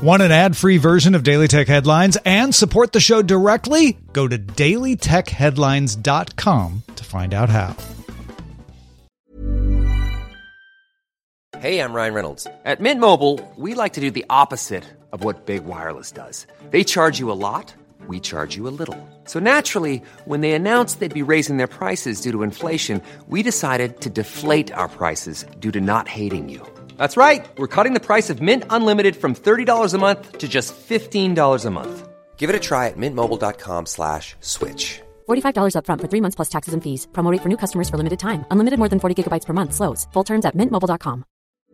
Want an ad-free version of Daily Tech Headlines and support the show directly? Go to dailytechheadlines.com to find out how. Hey, I'm Ryan Reynolds. At Mint Mobile, we like to do the opposite of what Big Wireless does. They charge you a lot, we charge you a little. So naturally, when they announced they'd be raising their prices due to inflation, we decided to deflate our prices due to not hating you. That's right. We're cutting the price of Mint Unlimited from $30 a month to just $15 a month. Give it a try at mintmobile.com/switch. $45 up front for 3 months plus taxes and fees. Promo rate for new customers for limited time. Unlimited more than 40 gigabytes per month slows. Full terms at mintmobile.com.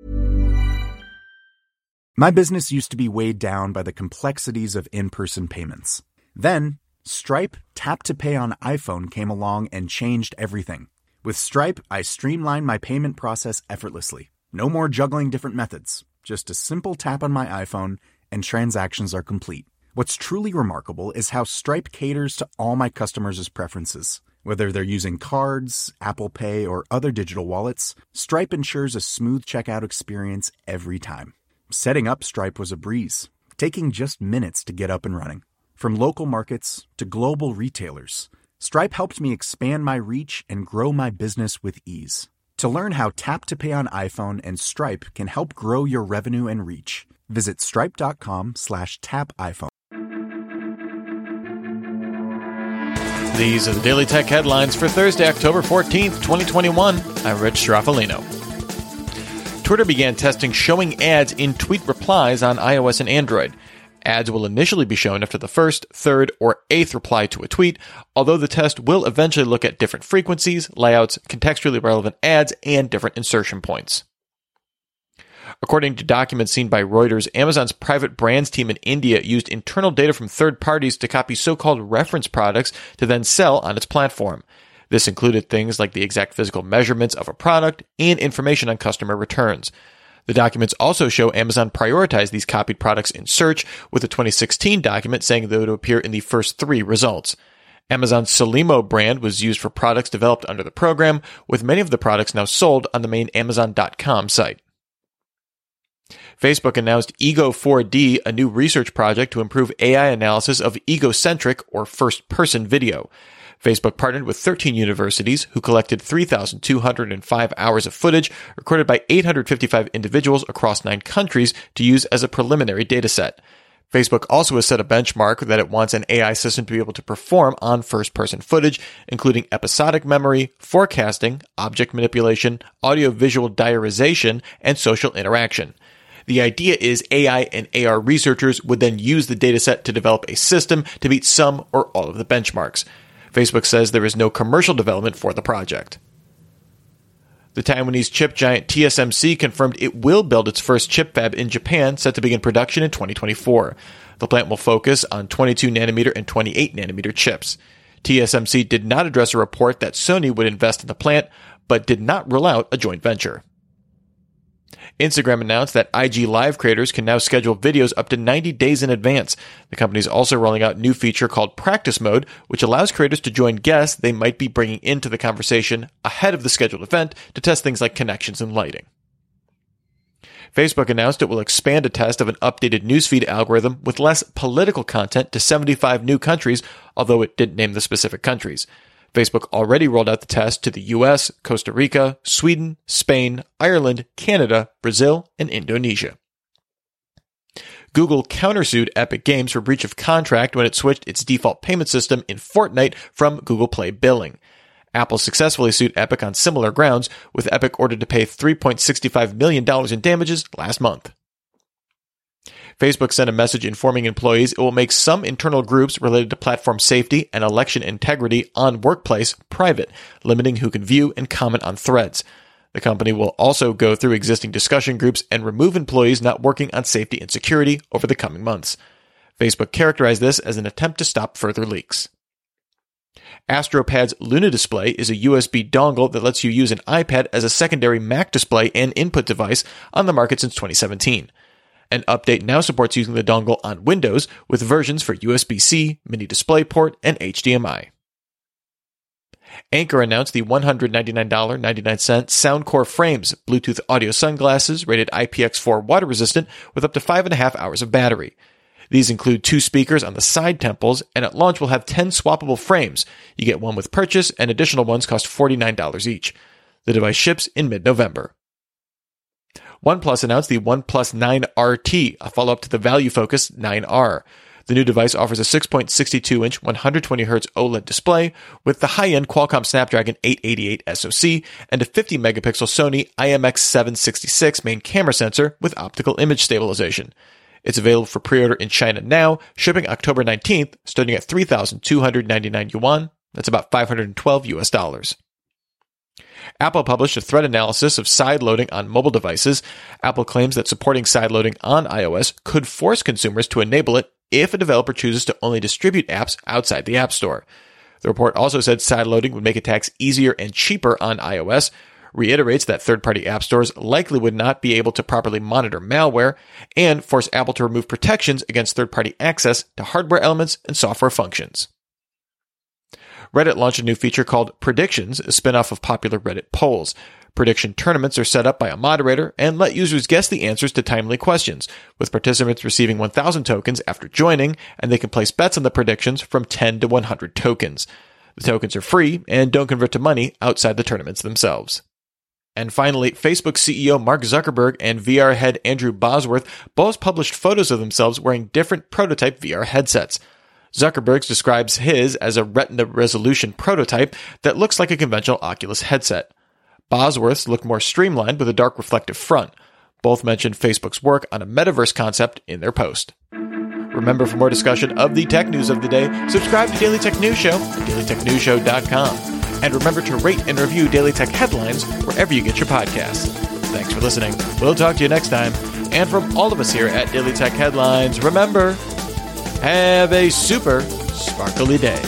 My business used to be weighed down by the complexities of in-person payments. Then, Stripe Tap to Pay on iPhone came along and changed everything. With Stripe, I streamlined my payment process effortlessly. No more juggling different methods. Just a simple tap on my iPhone and transactions are complete. What's truly remarkable is how Stripe caters to all my customers' preferences. Whether they're using cards, Apple Pay, or other digital wallets, Stripe ensures a smooth checkout experience every time. Setting up Stripe was a breeze, taking just minutes to get up and running. From local markets to global retailers, Stripe helped me expand my reach and grow my business with ease. To learn how Tap to Pay on iPhone and Stripe can help grow your revenue and reach, visit stripe.com/tapiphone. These are the Daily Tech Headlines for Thursday, October 14th, 2021. I'm Rich Straffolino. Twitter began testing showing ads in tweet replies on iOS and Android. Ads will initially be shown after the first, third, or eighth reply to a tweet, although the test will eventually look at different frequencies, layouts, contextually relevant ads, and different insertion points. According to documents seen by Reuters, Amazon's private brands team in India used internal data from third parties to copy so-called reference products to then sell on its platform. This included things like the exact physical measurements of a product and information on customer returns. The documents also show Amazon prioritized these copied products in search, with a 2016 document saying they would appear in the first 3 results. Amazon's Solimo brand was used for products developed under the program, with many of the products now sold on the main Amazon.com site. Facebook announced Ego 4D, a new research project to improve AI analysis of egocentric or first-person video. Facebook partnered with 13 universities who collected 3,205 hours of footage recorded by 855 individuals across 9 countries to use as a preliminary dataset. Facebook also has set a benchmark that it wants an AI system to be able to perform on first-person footage, including episodic memory, forecasting, object manipulation, audio-visual diarization, and social interaction. The idea is AI and AR researchers would then use the dataset to develop a system to meet some or all of the benchmarks. Facebook says there is no commercial development for the project. The Taiwanese chip giant TSMC confirmed it will build its first chip fab in Japan, set to begin production in 2024. The plant will focus on 22nm and 28nm chips. TSMC did not address a report that Sony would invest in the plant, but did not rule out a joint venture. Instagram announced that IG Live creators can now schedule videos up to 90 days in advance. The company is also rolling out a new feature called Practice Mode, which allows creators to join guests they might be bringing into the conversation ahead of the scheduled event to test things like connections and lighting. Facebook announced it will expand a test of an updated newsfeed algorithm with less political content to 75 new countries, although it didn't name the specific countries. Facebook already rolled out the test to the US, Costa Rica, Sweden, Spain, Ireland, Canada, Brazil, and Indonesia. Google countersued Epic Games for breach of contract when it switched its default payment system in Fortnite from Google Play billing. Apple successfully sued Epic on similar grounds, with Epic ordered to pay $3.65 million in damages last month. Facebook sent a message informing employees it will make some internal groups related to platform safety and election integrity on Workplace private, limiting who can view and comment on threads. The company will also go through existing discussion groups and remove employees not working on safety and security over the coming months. Facebook characterized this as an attempt to stop further leaks. AstroPad's Luna display is a USB dongle that lets you use an iPad as a secondary Mac display and input device on the market since 2017. An update now supports using the dongle on Windows with versions for USB-C, mini DisplayPort, and HDMI. Anker announced the $199.99 Soundcore Frames Bluetooth audio sunglasses rated IPX4 water resistant with up to 5.5 hours of battery. These include 2 speakers on the side temples, and at launch will have 10 swappable frames. You get one with purchase, and additional ones cost $49 each. The device ships in mid-November. OnePlus announced the OnePlus 9 RT, a follow-up to the value-focused 9R. The new device offers a 6.62-inch 120Hz OLED display with the high-end Qualcomm Snapdragon 888 SoC and a 50-megapixel Sony IMX766 main camera sensor with optical image stabilization. It's available for pre-order in China now, shipping October 19th, starting at 3,299 yuan. That's about $512. Apple published a threat analysis of sideloading on mobile devices. Apple claims that supporting sideloading on iOS could force consumers to enable it if a developer chooses to only distribute apps outside the App Store. The report also said sideloading would make attacks easier and cheaper on iOS, reiterates that third-party app stores likely would not be able to properly monitor malware, and force Apple to remove protections against third-party access to hardware elements and software functions. Reddit launched a new feature called Predictions, a spin-off of popular Reddit polls. Prediction tournaments are set up by a moderator and let users guess the answers to timely questions, with participants receiving 1,000 tokens after joining, and they can place bets on the predictions from 10 to 100 tokens. The tokens are free and don't convert to money outside the tournaments themselves. And finally, Facebook CEO Mark Zuckerberg and VR head Andrew Bosworth both published photos of themselves wearing different prototype VR headsets. Zuckerberg describes his as a retina resolution prototype that looks like a conventional Oculus headset. Bosworth's look more streamlined with a dark reflective front. Both mentioned Facebook's work on a metaverse concept in their post. Remember, for more discussion of the tech news of the day, subscribe to Daily Tech News Show at dailytechnewsshow.com. And remember to rate and review Daily Tech Headlines wherever you get your podcasts. Thanks for listening. We'll talk to you next time. And from all of us here at Daily Tech Headlines, remember, have a super sparkly day.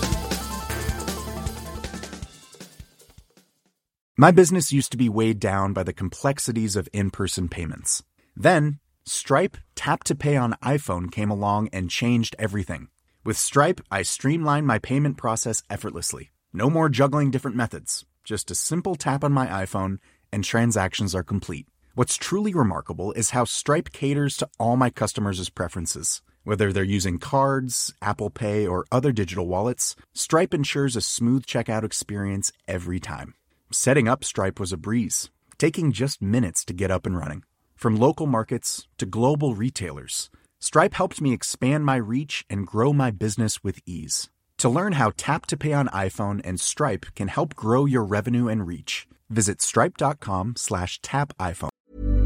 My business used to be weighed down by the complexities of in-person payments. Then, Stripe Tap to Pay on iPhone came along and changed everything. With Stripe, I streamlined my payment process effortlessly. No more juggling different methods. Just a simple tap on my iPhone and transactions are complete. What's truly remarkable is how Stripe caters to all my customers' preferences. Whether they're using cards, Apple Pay, or other digital wallets, Stripe ensures a smooth checkout experience every time. Setting up Stripe was a breeze, taking just minutes to get up and running. From local markets to global retailers, Stripe helped me expand my reach and grow my business with ease. To learn how Tap to Pay on iPhone and Stripe can help grow your revenue and reach, visit stripe.com/tapiphone.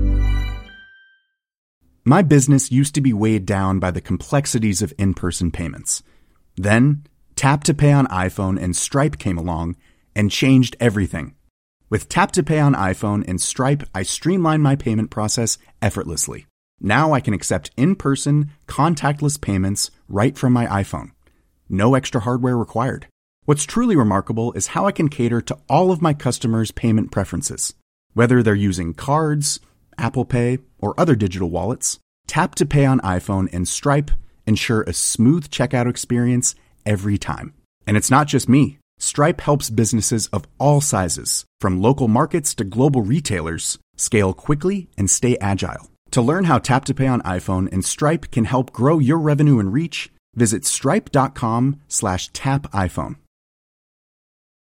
My business used to be weighed down by the complexities of in-person payments. Then, Tap to Pay on iPhone and Stripe came along and changed everything. With Tap to Pay on iPhone and Stripe, I streamlined my payment process effortlessly. Now I can accept in-person, contactless payments right from my iPhone. No extra hardware required. What's truly remarkable is how I can cater to all of my customers' payment preferences. Whether they're using cards, Apple Pay, or other digital wallets, Tap to Pay on iPhone and Stripe ensure a smooth checkout experience every time. And it's not just me. Stripe helps businesses of all sizes, from local markets to global retailers, scale quickly and stay agile. To learn how Tap to Pay on iPhone and Stripe can help grow your revenue and reach, visit stripe.com/tapiphone.